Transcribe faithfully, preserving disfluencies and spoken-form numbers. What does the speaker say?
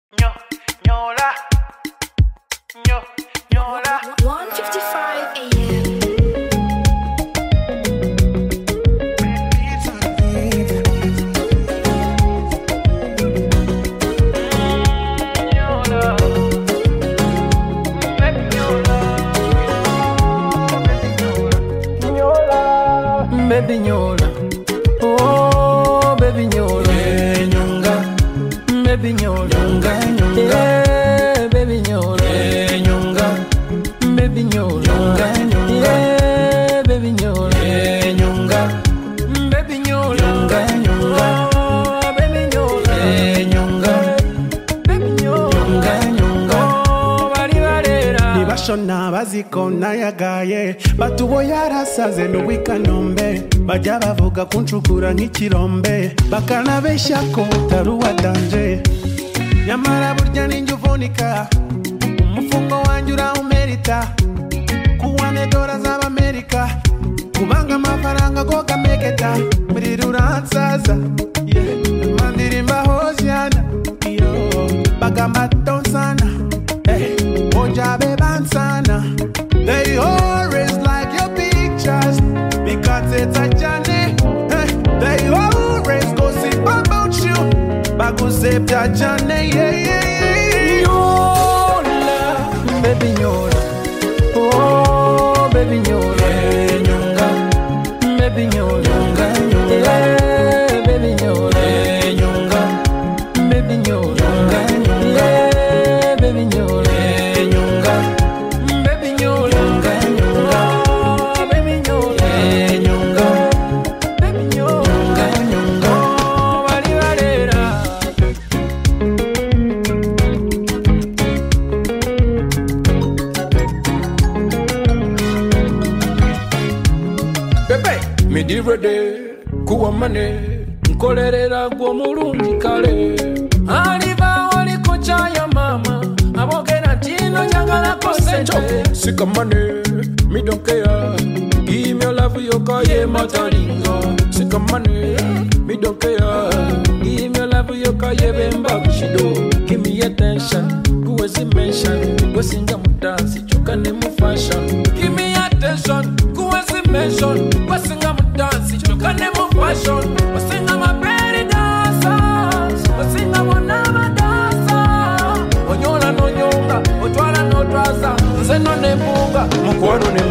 Nyo, nyola, nyo, nyola. one fifty-five A M. Nyola, baby nyola, nyola, Baby nyola, oh baby nyola, Eh, nyonga, baby nyola, nyonga, nyonga, eh baby nyola, eh, nyonga, baby nyola, nyonga, nyonga, eh baby nyola, eh, nyonga, baby nyola, nyonga, nyonga, oh baby nyola, eh, nyonga, baby nyola, nyonga, nyonga. oh bali balera, nibashona baziko nayagaye batubo yarasaze n'ubwikanombe bajya bavuga kuncukura nk'ikirombe bakanabeshya ko utari uwadanje nyamara burya ninjye uvunika umufungo wanjye urawumerita kuwane dola z'abamerika kubanga amafaranga go gamegeta muri ruransaza yeah. mandirimba hosiana yo bagamba tonsana hey. Onjabe bansana they always like your pictures because it's a journey hey. They always gossip about you baguse bya journey yeah, yeah, yeah. nyola, baby nyola, oh baby nyola, Eh, nyonga, baby nyola, nyonga, nyonga, eh baby nyola, eh, nyonga, baby nyola, nyonga, nyonga, eh baby nyola. eh, nyonga, Baby nyola, nyonga, nyonga, oh, baby nyola, eh, nyonga, baby nyola, nyonga, nyonga. oh, bali balera. Bebe, midi ready, kuwa mane, nkolerera gwo mulungi kale. Aliva oli kuchaya mama, abogera tino njagala kosente. Sika mane, me don't care. Give me your love, you call ye mataringa. Sika mane, me don't care. Give me your love, you call ye bemba kushido. Give me attention, kuwezi mention. Gosinga mudansi, chukane mu fashion. Give me attention, kuwezi mention. Wasinga mudansi, chokane mu fashion. Wasinga maberi dancers, wasinga monama dancer. Onyola no nyonga, otwala no traza, nze no nebuga. Mukwano ne